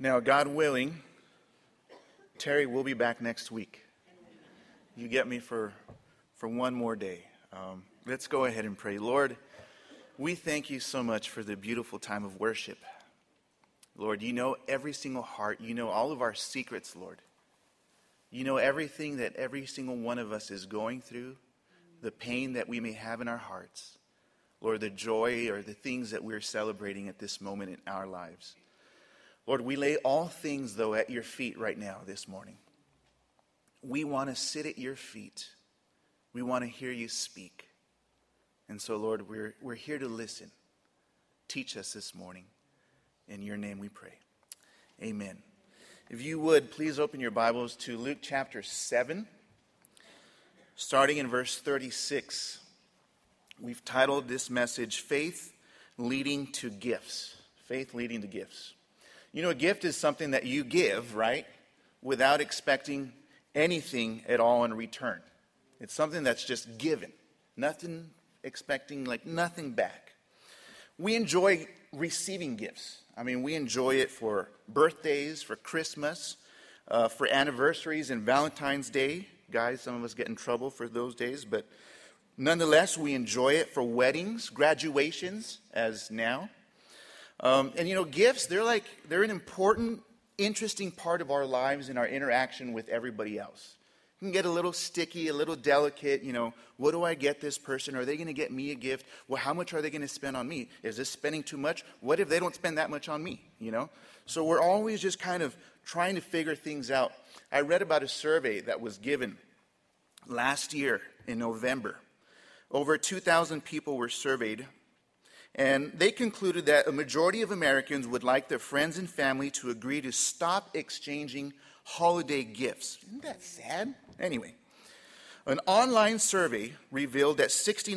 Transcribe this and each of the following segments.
Now, God willing, Terry will be back next week. You get me for one more day. Let's go ahead and pray. Lord, we thank you so much for the beautiful time of worship. Lord, you know every single heart. You know all of our secrets, Lord. You know everything that every single one of us is going through, the pain that we may have in our hearts. Lord, the joy or the things that we're celebrating at this moment in our lives. Lord, we lay all things, though, at your feet right now this morning. We want to sit at your feet. We want to hear you speak. And so, Lord, we're here to listen. Teach us this morning. In your name we pray. Amen. If you would, please open your Bibles to Luke chapter 7, starting in verse 36. We've titled this message, Faith Leading to Gifts. Faith leading to gifts. You know, a gift is something that you give, right, without expecting anything at all in return. It's something that's just given. Nothing expecting, nothing back. We enjoy receiving gifts. I mean, we enjoy it for birthdays, for Christmas, for anniversaries and Valentine's Day. Guys, some of us get in trouble for those days, but nonetheless, we enjoy it for weddings, graduations, as now. And you know, gifts, they're an important, interesting part of our lives and our interaction with everybody else. It can get a little sticky, a little delicate, you know, what do I get this person? Are they going to get me a gift? Well, how much are they going to spend on me? Is this spending too much? What if they don't spend that much on me, you know? So we're always just kind of trying to figure things out. I read about a survey that was given last year in November. Over 2,000 people were surveyed. And they concluded that a majority of Americans would like their friends and family to agree to stop exchanging holiday gifts. Isn't that sad? Anyway, an online survey revealed that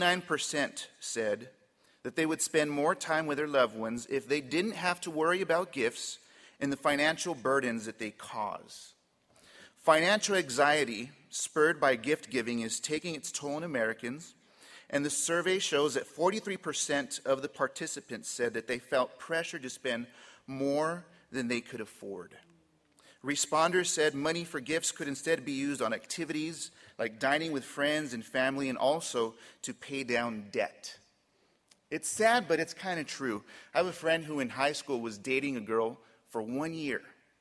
69% said that they would spend more time with their loved ones if they didn't have to worry about gifts and the financial burdens that they cause. Financial anxiety spurred by gift giving is taking its toll on Americans. And the survey shows that 43% of the participants said that they felt pressure to spend more than they could afford. Responders said money for gifts could instead be used on activities like dining with friends and family and also to pay down debt. It's sad, but it's kind of true. I have a friend who in high school was dating a girl for 1 year.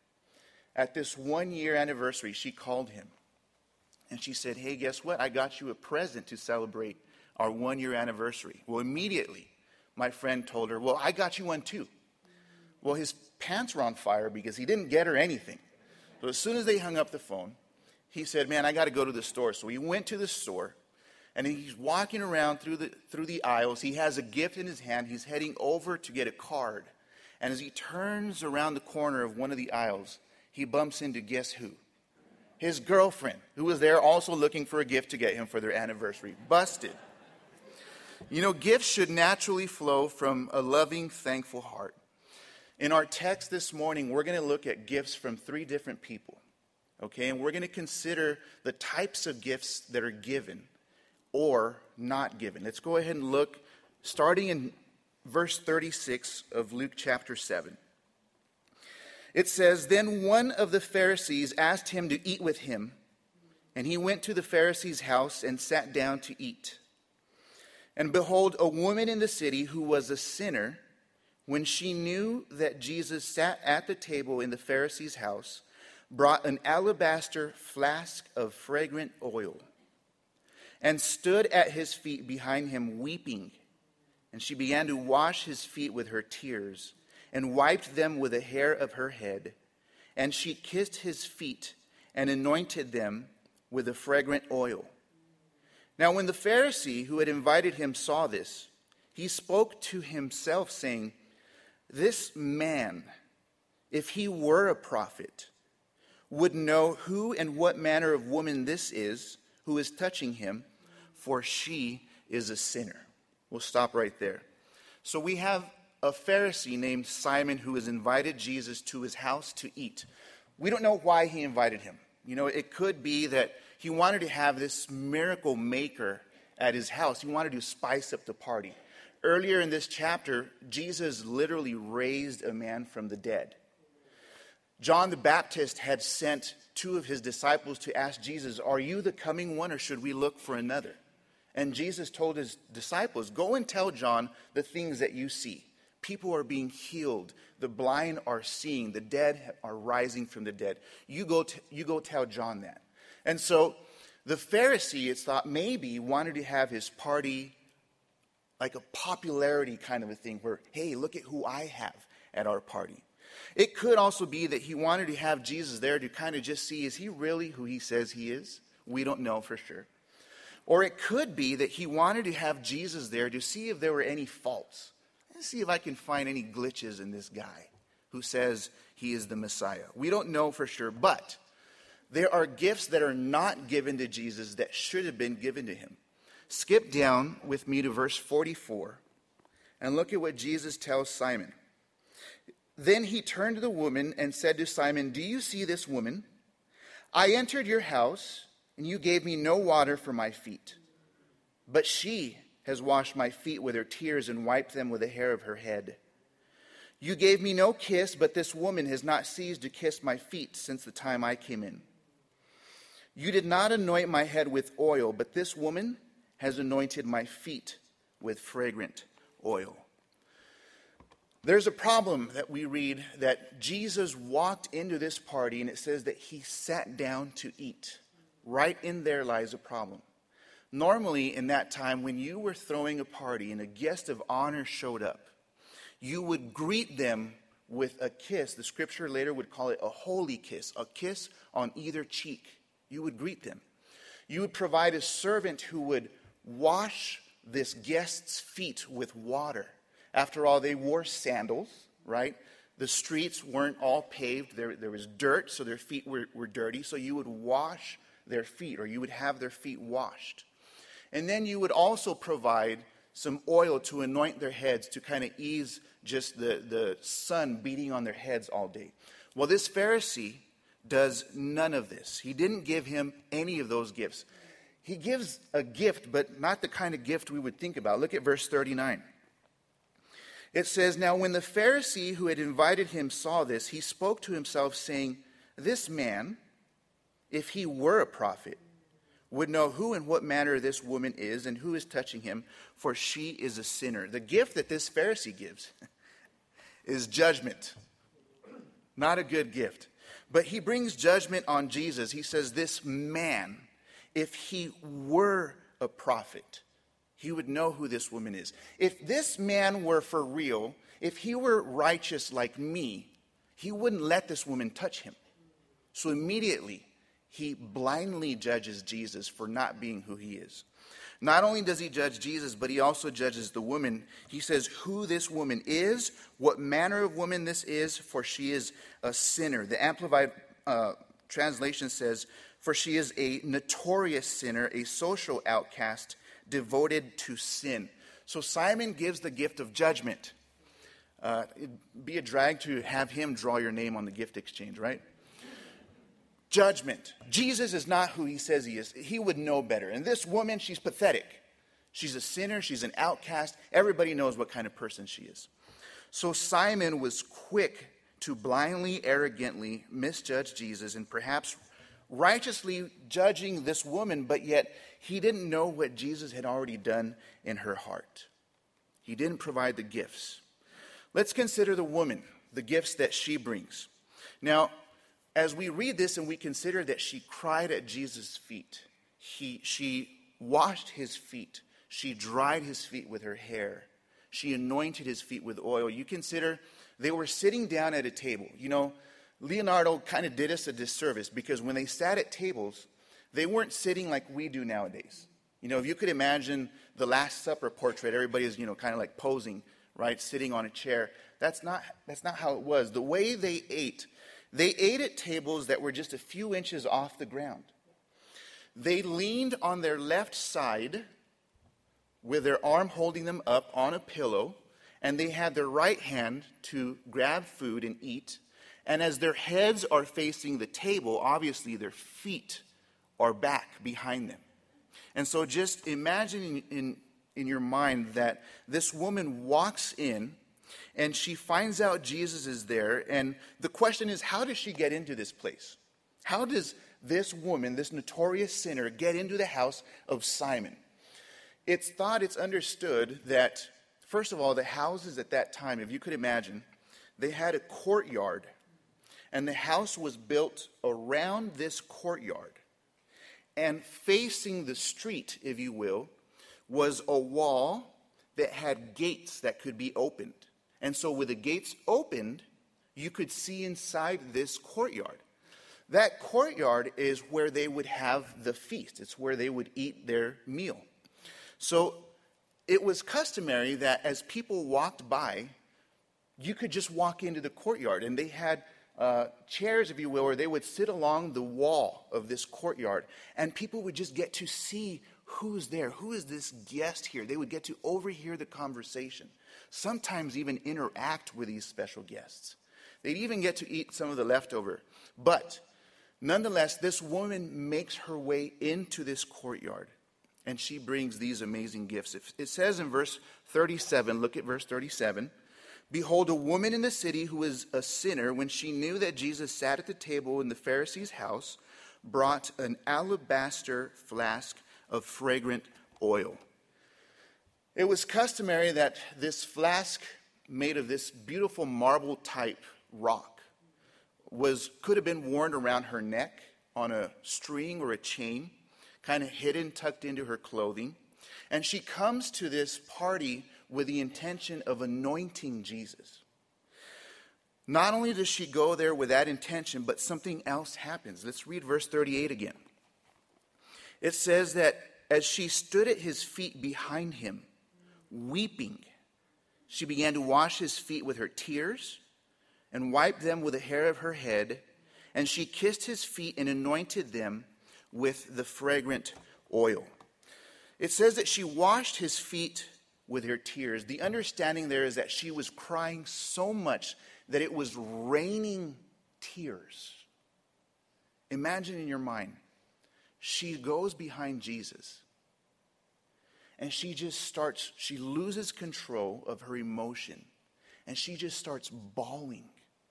At this 1 year anniversary, she called him and she said, hey, guess what? I got you a present to celebrate our 1 year anniversary. Well, immediately, my friend told her, well, I got you one too. Well, his pants were on fire because he didn't get her anything. So as soon as they hung up the phone, he said, man, I got to go to the store. So he went to the store, and he's walking around through the aisles. He has a gift in his hand. He's heading over to get a card. And as he turns around the corner of one of the aisles, he bumps into guess who? His girlfriend, who was there also looking for a gift to get him for their anniversary. Busted. You know, gifts should naturally flow from a loving, thankful heart. In our text this morning, we're going to look at gifts from 3 different people, okay? And we're going to consider the types of gifts that are given or not given. Let's go ahead and look, starting in verse 36 of Luke chapter 7. It says, then one of the Pharisees asked him to eat with him, and he went to the Pharisee's house and sat down to eat. And behold, a woman in the city who was a sinner, when she knew that Jesus sat at the table in the Pharisee's house, brought an alabaster flask of fragrant oil and stood at his feet behind him weeping. And she began to wash his feet with her tears and wiped them with the hair of her head. And she kissed his feet and anointed them with the fragrant oil. Now when the Pharisee who had invited him saw this, he spoke to himself, saying, this man, if he were a prophet, would know who and what manner of woman this is who is touching him, for she is a sinner. We'll stop right there. So we have a Pharisee named Simon who has invited Jesus to his house to eat. We don't know why he invited him. You know, it could be that he wanted to have this miracle maker at his house. He wanted to spice up the party. Earlier in this chapter, Jesus literally raised a man from the dead. John the Baptist had sent two of his disciples to ask Jesus, "Are you the coming one, or should we look for another?" And Jesus told his disciples, "Go and tell John the things that you see. People are being healed. The blind are seeing. The dead are rising from the dead. You go tell John that." And so the Pharisee, it's thought, maybe wanted to have his party like a popularity kind of a thing where, hey, look at who I have at our party. It could also be that he wanted to have Jesus there to kind of just see, is he really who he says he is? We don't know for sure. Or it could be that he wanted to have Jesus there to see if there were any faults. Let's see if I can find any glitches in this guy who says he is the Messiah. We don't know for sure, but there are gifts that are not given to Jesus that should have been given to him. Skip down with me to verse 44 and look at what Jesus tells Simon. Then he turned to the woman and said to Simon, "Do you see this woman? I entered your house, and you gave me no water for my feet. But she has washed my feet with her tears and wiped them with the hair of her head. You gave me no kiss, but this woman has not ceased to kiss my feet since the time I came in. You did not anoint my head with oil, but this woman has anointed my feet with fragrant oil." There's a problem that we read that Jesus walked into this party, and it says that he sat down to eat. Right in there lies a problem. Normally, in that time, when you were throwing a party and a guest of honor showed up, you would greet them with a kiss. The scripture later would call it a holy kiss, a kiss on either cheek. You would greet them. You would provide a servant who would wash this guest's feet with water. After all, they wore sandals, right? The streets weren't all paved. There was dirt, so their feet were dirty. So you would wash their feet, or you would have their feet washed. And then you would also provide some oil to anoint their heads to kind of ease just the sun beating on their heads all day. Well, this Pharisee does none of this. He didn't give him any of those gifts. He gives a gift, but not the kind of gift we would think about. Look at verse 39. It says, "Now when the Pharisee who had invited him saw this, he spoke to himself, saying, 'This man, if he were a prophet, would know who and what manner this woman is and who is touching him, for she is a sinner.'" The gift that this Pharisee gives is judgment. Not a good gift. But he brings judgment on Jesus. He says, this man, if he were a prophet, he would know who this woman is. If this man were for real, if he were righteous like me, he wouldn't let this woman touch him. So immediately, he blindly judges Jesus for not being who he is. Not only does he judge Jesus, but he also judges the woman. He says who this woman is, what manner of woman this is, for she is a sinner. The Amplified translation says, for she is a notorious sinner, a social outcast, devoted to sin. So Simon gives the gift of judgment. It'd be a drag to have him draw your name on the gift exchange, right? Judgment. Jesus is not who he says he is. He would know better. And this woman, she's pathetic. She's a sinner. She's an outcast. Everybody knows what kind of person she is. So Simon was quick to blindly, arrogantly misjudge Jesus and perhaps righteously judging this woman, but yet he didn't know what Jesus had already done in her heart. He didn't provide the gifts. Let's consider the woman, the gifts that she brings. Now, as we read this and we consider that she cried at Jesus' feet, she washed his feet, she dried his feet with her hair, she anointed his feet with oil. You consider they were sitting down at a table. You know, Leonardo kind of did us a disservice because when they sat at tables, they weren't sitting like we do nowadays. You know, if you could imagine the Last Supper portrait, everybody is, kind of like posing, right, sitting on a chair. That's not how it was. The way they ate at tables that were just a few inches off the ground. They leaned on their left side with their arm holding them up on a pillow, and they had their right hand to grab food and eat. And as their heads are facing the table, obviously their feet are back behind them. And so just imagine in your mind that this woman walks in, And she finds out Jesus is there. And the question is, how does she get into this place? How does this woman, this notorious sinner, get into the house of Simon? It's understood that, first of all, the houses at that time, if you could imagine, they had a courtyard. And the house was built around this courtyard. And facing the street, if you will, was a wall that had gates that could be opened. And so with the gates opened, you could see inside this courtyard. That courtyard is where they would have the feast. It's where they would eat their meal. So it was customary that as people walked by, you could just walk into the courtyard. And they had chairs, if you will, where they would sit along the wall of this courtyard. And people would just get to see who's there. Who is this guest here? They would get to overhear the conversation. Sometimes even interact with these special guests. They'd even get to eat some of the leftover. But nonetheless, this woman makes her way into this courtyard. And she brings these amazing gifts. It says in verse 37, look at verse 37. Behold, a woman in the city who was a sinner, when she knew that Jesus sat at the table in the Pharisee's house, brought an alabaster flask of fragrant oil. It was customary that this flask made of this beautiful marble type rock could have been worn around her neck on a string or a chain, kind of hidden, tucked into her clothing. And she comes to this party with the intention of anointing Jesus. Not only does she go there with that intention, but something else happens. Let's read verse 38 again. It says that as she stood at his feet behind him, weeping, she began to wash his feet with her tears and wiped them with the hair of her head, and she kissed his feet and anointed them with the fragrant oil. It says that she washed his feet with her tears. The understanding there is that she was crying so much that it was raining tears. Imagine in your mind, she goes behind Jesus and she loses control of her emotion and she just starts bawling,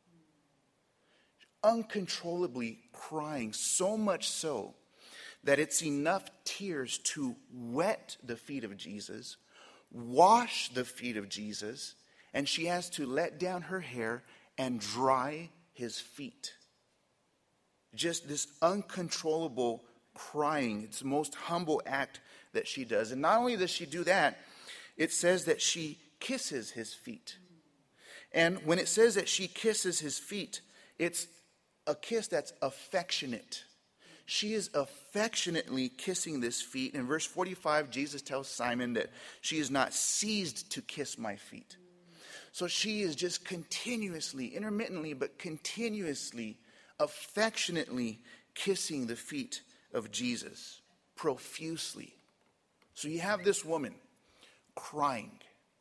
uncontrollably crying, so much so that it's enough tears to wet the feet of Jesus, wash the feet of Jesus, and she has to let down her hair and dry his feet. Just this uncontrollable crying. It's the most humble act that she does. And not only does she do that, it says that she kisses his feet. And when it says that she kisses his feet, it's a kiss that's affectionate. She is affectionately kissing this feet. In verse 45, Jesus tells Simon that she is not ceased to kiss my feet. So she is just continuously, intermittently, but continuously, affectionately kissing the feet of Jesus, profusely. So you have this woman crying,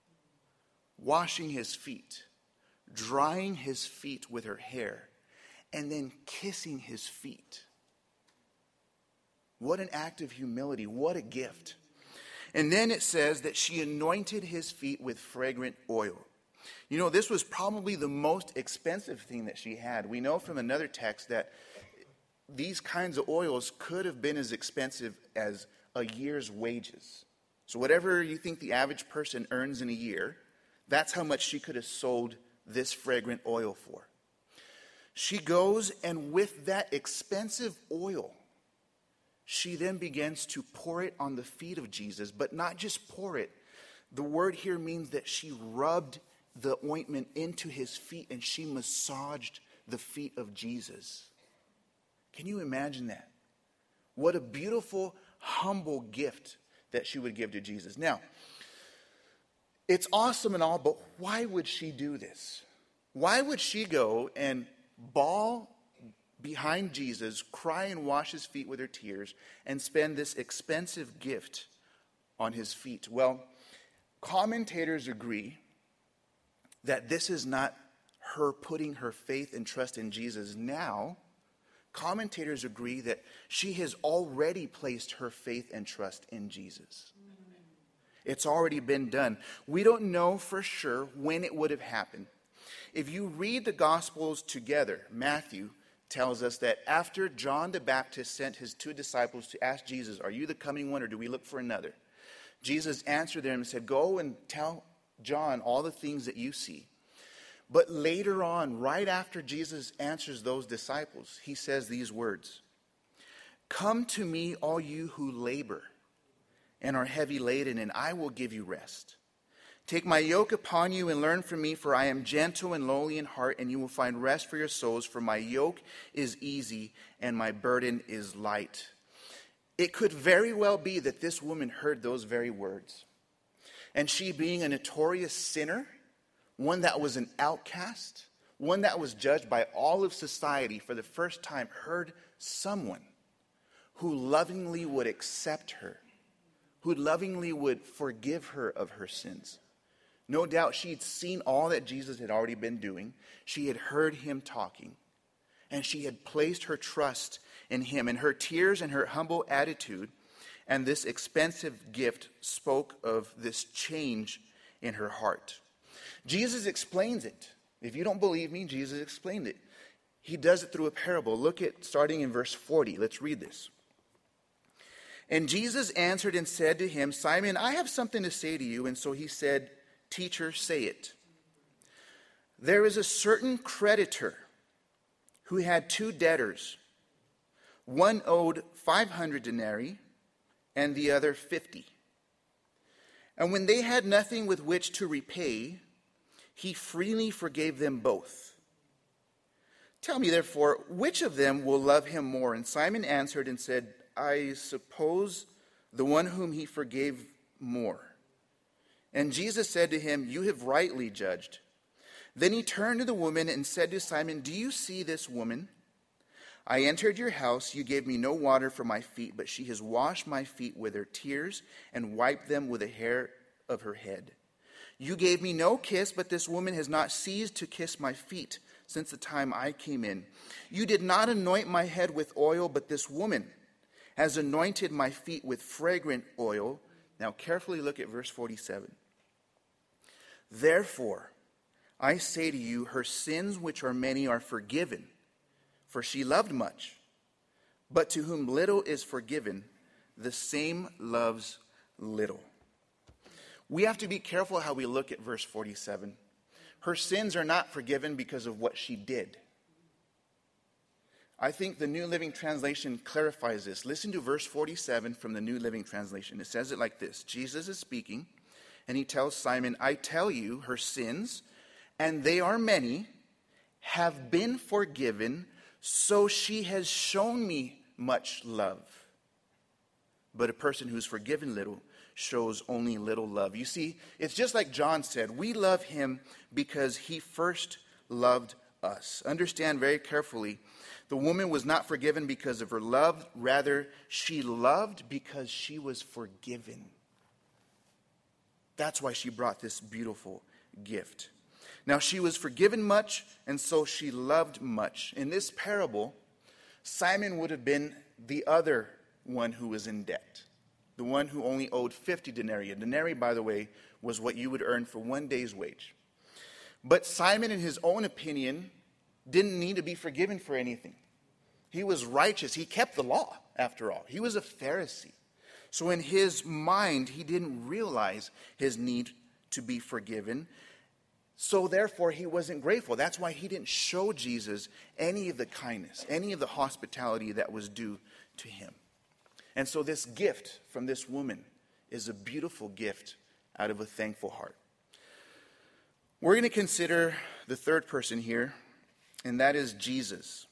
washing his feet, drying his feet with her hair, and then kissing his feet. What an act of humility. What a gift. And then it says that she anointed his feet with fragrant oil. You know, this was probably the most expensive thing that she had. We know from another text that these kinds of oils could have been as expensive as a year's wages. So whatever you think the average person earns in a year, that's how much she could have sold this fragrant oil for. She goes, and with that expensive oil, she then begins to pour it on the feet of Jesus, but not just pour it. The word here means that she rubbed the ointment into his feet and she massaged the feet of Jesus. Can you imagine that? What a beautiful, humble gift that she would give to Jesus. Now, it's awesome and all, but why would she do this? Why would she go and bawl behind Jesus, cry and wash his feet with her tears, and spend this expensive gift on his feet? Well, commentators agree that this is not her putting her faith and trust in Jesus now. Commentators agree that she has already placed her faith and trust in Jesus. It's already been done. We don't know for sure when it would have happened. If you read the Gospels together, Matthew tells us that after John the Baptist sent his 2 disciples to ask Jesus, "Are you the coming one, or do we look for another?" Jesus answered them and said, "Go and tell John all the things that you see." But later on, right after Jesus answers those disciples, he says these words, "Come to me, all you who labor and are heavy laden, and I will give you rest. Take my yoke upon you and learn from me, for I am gentle and lowly in heart, and you will find rest for your souls, for my yoke is easy and my burden is light." It could very well be that this woman heard those very words. And she, being a notorious sinner, one that was an outcast, one that was judged by all of society, for the first time heard someone who lovingly would accept her, who lovingly would forgive her of her sins. No doubt she'd seen all that Jesus had already been doing. She had heard him talking, and she had placed her trust in him. And her tears and her humble attitude and this expensive gift spoke of this change in her heart. Jesus explains it. If you don't believe me, Jesus explained it. He does it through a parable. Look at starting in verse 40. Let's read this. "And Jesus answered and said to him, 'Simon, I have something to say to you.' And so he said, 'Teacher, say it.' There is a certain creditor who had 2 debtors. One owed 500 denarii and the other 50. And when they had nothing with which to repay, he freely forgave them both. Tell me, therefore, which of them will love him more?' And Simon answered and said, 'I suppose the one whom he forgave more.' And Jesus said to him, 'You have rightly judged.' Then he turned to the woman and said to Simon, 'Do you see this woman? I entered your house. You gave me no water for my feet, but she has washed my feet with her tears and wiped them with the hair of her head. You gave me no kiss, but this woman has not ceased to kiss my feet since the time I came in. You did not anoint my head with oil, but this woman has anointed my feet with fragrant oil.'" Now carefully look at verse 47. "Therefore, I say to you, her sins, which are many, are forgiven, for she loved much. But to whom little is forgiven, the same loves little." We have to be careful how we look at verse 47. Her sins are not forgiven because of what she did. I think the New Living Translation clarifies this. Listen to verse 47 from the New Living Translation. It says it like this. Jesus is speaking, and he tells Simon, "I tell you, her sins, and they are many, have been forgiven, so she has shown me much love. But a person who's forgiven little shows only little love." You see, it's just like John said, we love him because he first loved us. Understand very carefully, the woman was not forgiven because of her love. Rather, she loved because she was forgiven. That's why she brought this beautiful gift. Now, she was forgiven much, and so she loved much. In this parable, Simon would have been the other one who was in debt, the one who only owed 50 denarii. A denarii, by the way, was what you would earn for one day's wage. But Simon, in his own opinion, didn't need to be forgiven for anything. He was righteous. He kept the law, after all. He was a Pharisee. So in his mind, he didn't realize his need to be forgiven. So therefore, he wasn't grateful. That's why he didn't show Jesus any of the kindness, any of the hospitality that was due to him. And so this gift from this woman is a beautiful gift out of a thankful heart. We're going to consider the third person here, and that is Jesus.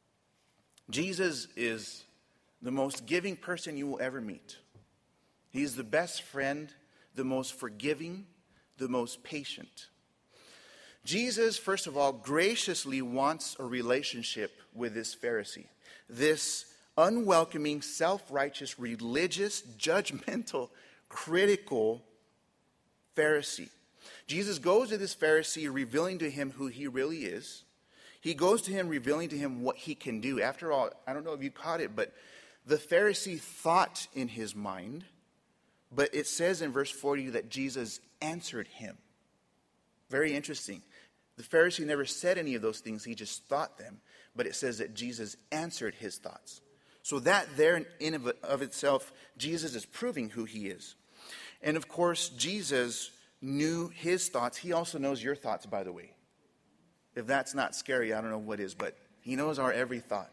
Jesus is the most giving person you will ever meet. He's the best friend, the most forgiving, the most patient. Jesus, first of all, graciously wants a relationship with this Pharisee, this unwelcoming, self-righteous, religious, judgmental, critical Pharisee. Jesus goes to this Pharisee, revealing to him who he really is. He goes to him, revealing to him what he can do. After all, I don't know if you caught it, but the Pharisee thought in his mind, But it says in verse 40 that Jesus answered him. Very interesting. The Pharisee never said any of those things. He just thought them. But it says that Jesus answered his thoughts. So that there in of itself, Jesus is proving who he is. And of course, Jesus knew his thoughts. He also knows your thoughts, by the way. If that's not scary, I don't know what is, but he knows our every thought.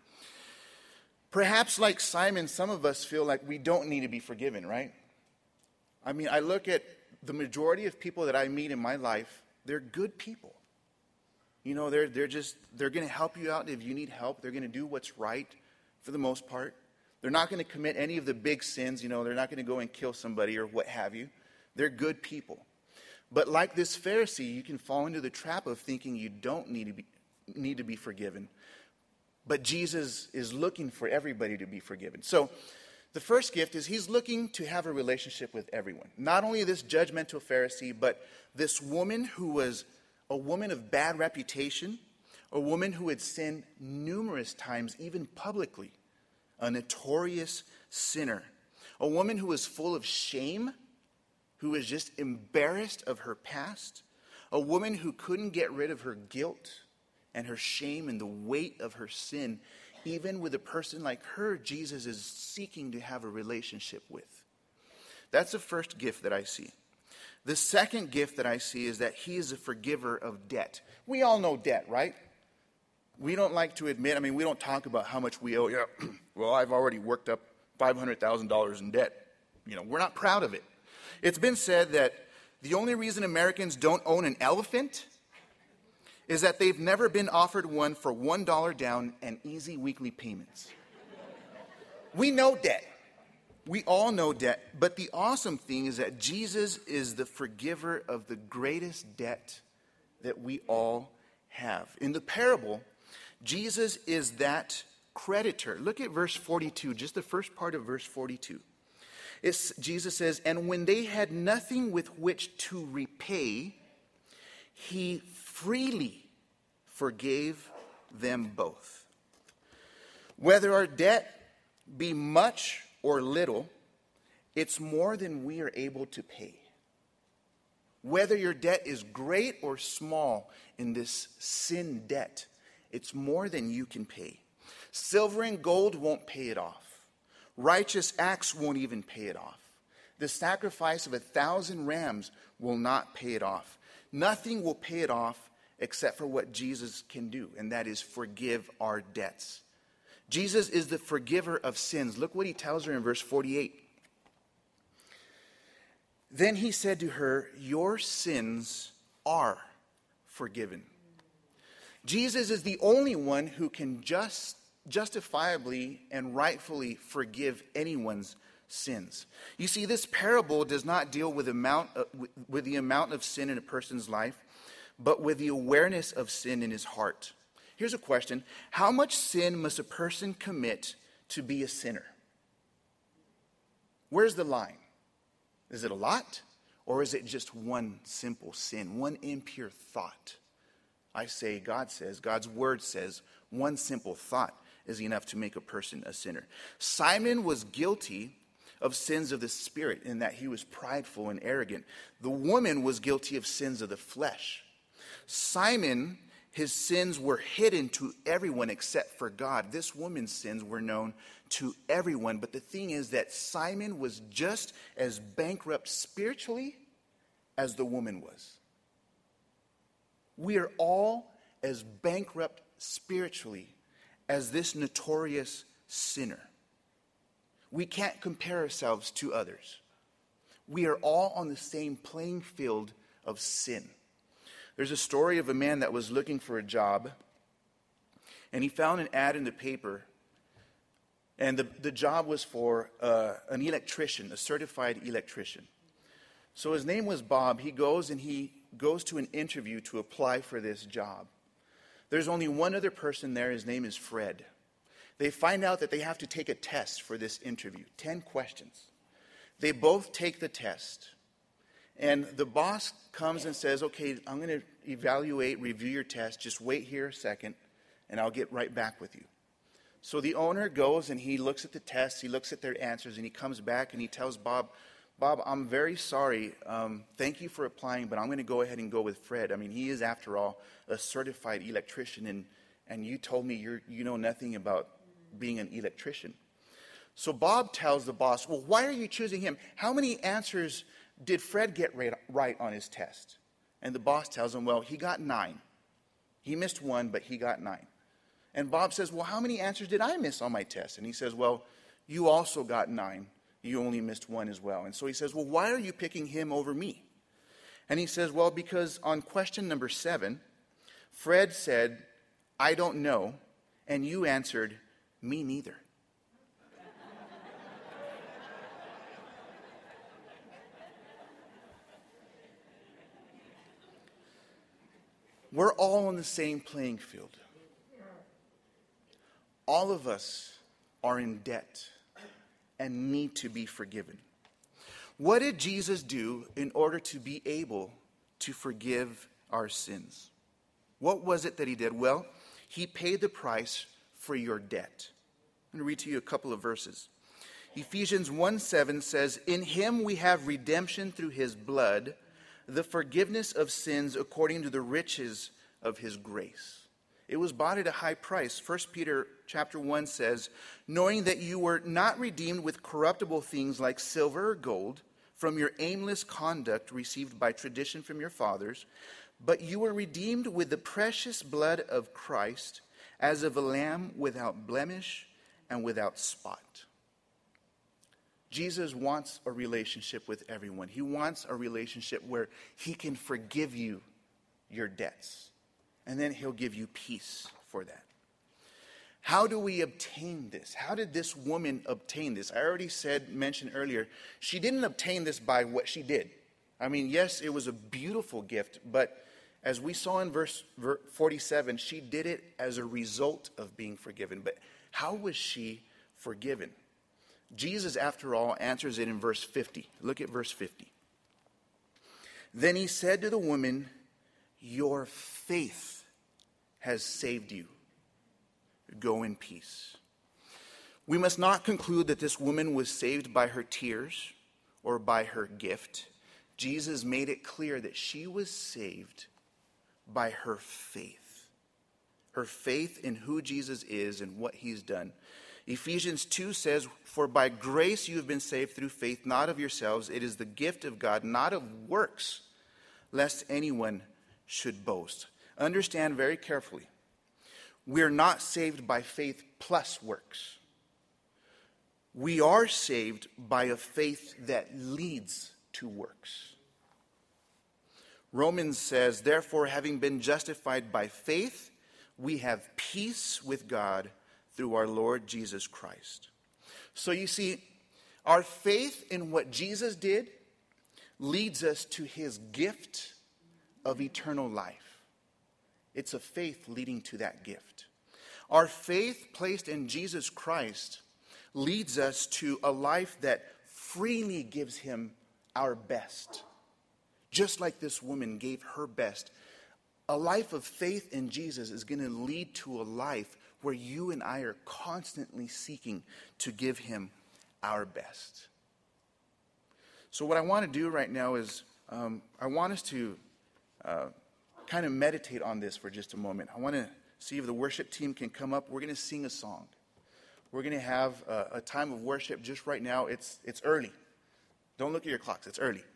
Perhaps like Simon, some of us feel like we don't need to be forgiven, right? I mean, I look at the majority of people that I meet in my life, they're good people. You know, they're going to help you out if you need help. They're going to do what's right for the most part. They're not going to commit any of the big sins. You know, they're not going to go and kill somebody or what have you. They're good people. But like this Pharisee, you can fall into the trap of thinking you don't need to be forgiven. But Jesus is looking for everybody to be forgiven. So the first gift is he's looking to have a relationship with everyone. Not only this judgmental Pharisee, but this woman who was a woman of bad reputation, a woman who had sinned numerous times, even publicly, a notorious sinner, a woman who was full of shame, who was just embarrassed of her past, a woman who couldn't get rid of her guilt and her shame and the weight of her sin. Even with a person like her, Jesus is seeking to have a relationship with. That's the first gift that I see. The second gift that I see is that he is a forgiver of debt. We all know debt, right? We don't like to admit, we don't talk about how much we owe. Yeah, well, I've already worked up $500,000 in debt. You know, we're not proud of it. It's been said that the only reason Americans don't own an elephant is that they've never been offered one for $1 down and easy weekly payments. We know debt. We all know debt. But the awesome thing is that Jesus is the forgiver of the greatest debt that we all have. In the parable, Jesus is that creditor. Look at verse 42, just the first part of verse 42. Jesus says, "And when they had nothing with which to repay, he freely forgave them both." Whether our debt be much or little, it's more than we are able to pay. Whether your debt is great or small in this sin debt, it's more than you can pay. Silver and gold won't pay it off. Righteous acts won't even pay it off. The sacrifice of 1,000 rams will not pay it off. Nothing will pay it off except for what Jesus can do, and that is forgive our debts. Jesus is the forgiver of sins. Look what he tells her in verse 48. Then he said to her, "Your sins are forgiven." Jesus is the only one who can justifiably and rightfully forgive anyone's sins. You see, this parable does not deal with the amount of sin in a person's life, but with the awareness of sin in his heart. Here's a question. How much sin must a person commit to be a sinner? Where's the line? Is it a lot? Or is it just one simple sin, one impure thought? I say, God says, God's word says, one simple thought is enough to make a person a sinner. Simon was guilty of sins of the spirit in that he was prideful and arrogant. The woman was guilty of sins of the flesh. Simon, his sins were hidden to everyone except for God. This woman's sins were known to everyone. But the thing is that Simon was just as bankrupt spiritually as the woman was. We are all as bankrupt spiritually as this notorious sinner. We can't compare ourselves to others. We are all on the same playing field of sin. There's a story of a man that was looking for a job, and he found an ad in the paper, and the job was for an electrician, a certified electrician. So his name was Bob. He goes to an interview to apply for this job. There's only one other person there. His name is Fred. They find out that they have to take a test for this interview, 10 questions. They both take the test. And the boss comes and says, "Okay, I'm going to review your test. Just wait here a second, and I'll get right back with you." So the owner goes and he looks at the test, he looks at their answers, and he comes back and he tells Bob, Bob, I'm very sorry. Thank you for applying, but I'm going to go ahead and go with Fred. I mean, he is, after all, a certified electrician, and you told me you know nothing about being an electrician. So Bob tells the boss, well, why are you choosing him? How many answers did Fred get right on his test? And the boss tells him, well, he got 9. He missed 1, but he got 9. And Bob says, well, how many answers did I miss on my test? And he says, well, you also got 9. You only missed 1 as well. And so he says, well, why are you picking him over me? And he says, well, because on question number 7, Fred said, I don't know, and you answered, me neither. We're all on the same playing field. All of us are in debt and need to be forgiven. What did Jesus do in order to be able to forgive our sins? What was it that he did? Well, he paid the price for your debt. I'm going to read to you a couple of verses. Ephesians 1:7 says, in him we have redemption through his blood, the forgiveness of sins according to the riches of his grace. It was bought at a high price. 1 Peter chapter 1 says, knowing that you were not redeemed with corruptible things like silver or gold from your aimless conduct received by tradition from your fathers, but you were redeemed with the precious blood of Christ as of a lamb without blemish and without spot. Jesus wants a relationship with everyone. He wants a relationship where he can forgive you your debts. And then he'll give you peace for that. How do we obtain this? How did this woman obtain this? I already mentioned earlier, she didn't obtain this by what she did. I mean, yes, it was a beautiful gift, but as we saw in verse 47, she did it as a result of being forgiven. But how was she forgiven? Jesus, after all, answers it in verse 50. Look at verse 50. Then he said to the woman, your faith has saved you. Go in peace. We must not conclude that this woman was saved by her tears or by her gift. Jesus made it clear that she was saved by her faith. Her faith in who Jesus is and what he's done. Ephesians 2 says, for by grace you have been saved through faith, not of yourselves. It is the gift of God, not of works, lest anyone should boast. Understand very carefully. We're not saved by faith plus works. We are saved by a faith that leads to works. Romans says, therefore, having been justified by faith, we have peace with God through our Lord Jesus Christ. So you see, our faith in what Jesus did leads us to his gift of eternal life. It's a faith leading to that gift. Our faith placed in Jesus Christ leads us to a life that freely gives him our best. Just like this woman gave her best. A life of faith in Jesus is going to lead to a life where you and I are constantly seeking to give him our best. So what I want to do right now is I want us to kind of meditate on this for just a moment. I want to see if the worship team can come up. We're going to sing a song. We're going to have a time of worship just right now. It's early. Don't look at your clocks. It's early.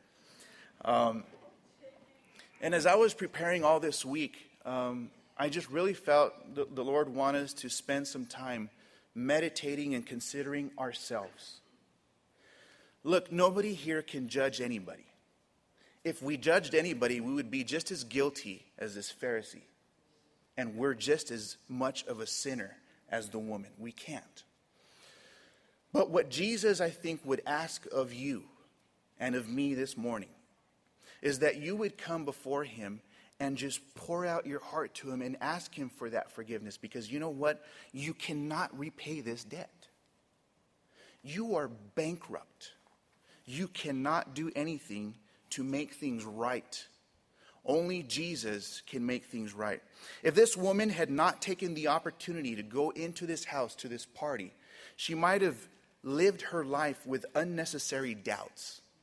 And as I was preparing all this week, I just really felt the Lord wanted us to spend some time meditating and considering ourselves. Look, nobody here can judge anybody. If we judged anybody, we would be just as guilty as this Pharisee. And we're just as much of a sinner as the woman. We can't. But what Jesus, I think, would ask of you and of me this morning is that you would come before him and just pour out your heart to him and ask him for that forgiveness. Because you know what? You cannot repay this debt. You are bankrupt. You cannot do anything to make things right. Only Jesus can make things right. If this woman had not taken the opportunity to go into this house, to this party, she might have lived her life with unnecessary doubts.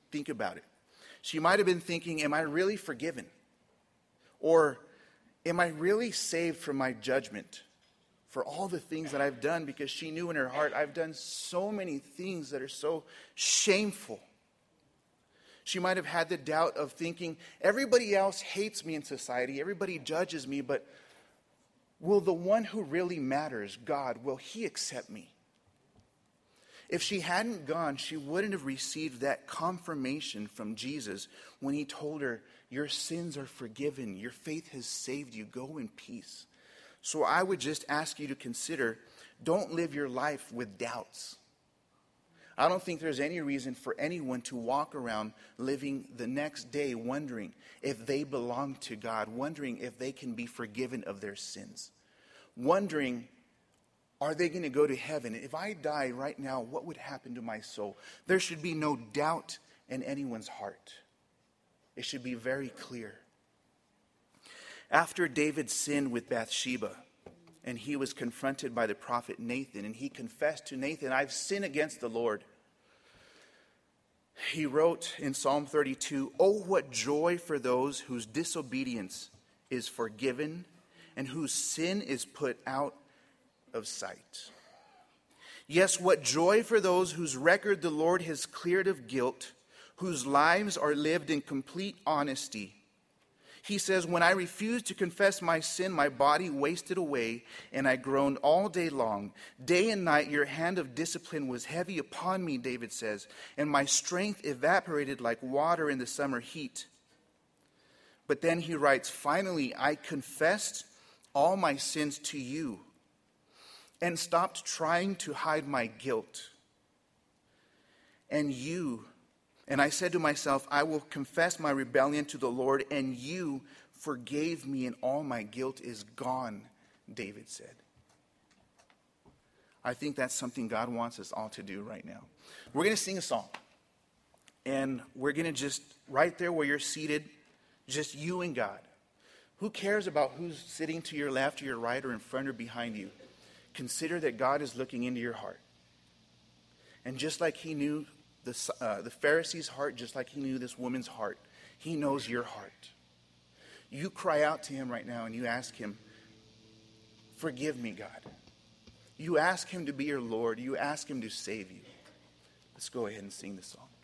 Think about it. She might have been thinking, am I really forgiven? Or am I really saved from my judgment for all the things that I've done? Because she knew in her heart, I've done so many things that are so shameful. She might have had the doubt of thinking, everybody else hates me in society, everybody judges me, but will the one who really matters, God, will he accept me? If she hadn't gone, she wouldn't have received that confirmation from Jesus when he told her, your sins are forgiven, your faith has saved you, go in peace. So I would just ask you to consider, don't live your life with doubts. I don't think there's any reason for anyone to walk around living the next day wondering if they belong to God, wondering if they can be forgiven of their sins, wondering, are they going to go to heaven? If I die right now, what would happen to my soul? There should be no doubt in anyone's heart. It should be very clear. After David sinned with Bathsheba, and he was confronted by the prophet Nathan, and he confessed to Nathan, I've sinned against the Lord. He wrote in Psalm 32, oh, what joy for those whose disobedience is forgiven and whose sin is put out of sight. Yes, what joy for those whose record the Lord has cleared of guilt, whose lives are lived in complete honesty. He says, when I refused to confess my sin, my body wasted away, and I groaned all day long. Day and night your hand of discipline was heavy upon me, David says, and my strength evaporated like water in the summer heat. But then he writes, finally, I confessed all my sins to you and stopped trying to hide my guilt. And I said to myself, I will confess my rebellion to the Lord, and you forgave me, and all my guilt is gone, David said. I think that's something God wants us all to do right now. We're going to sing a song. And we're going to just, right there where you're seated, just you and God. Who cares about who's sitting to your left or your right or in front or behind you? Consider that God is looking into your heart. And just like he knew the Pharisee's heart, just like he knew this woman's heart, he knows your heart. You cry out to him right now and you ask him, forgive me, God. You ask him to be your Lord. You ask him to save you. Let's go ahead and sing this song.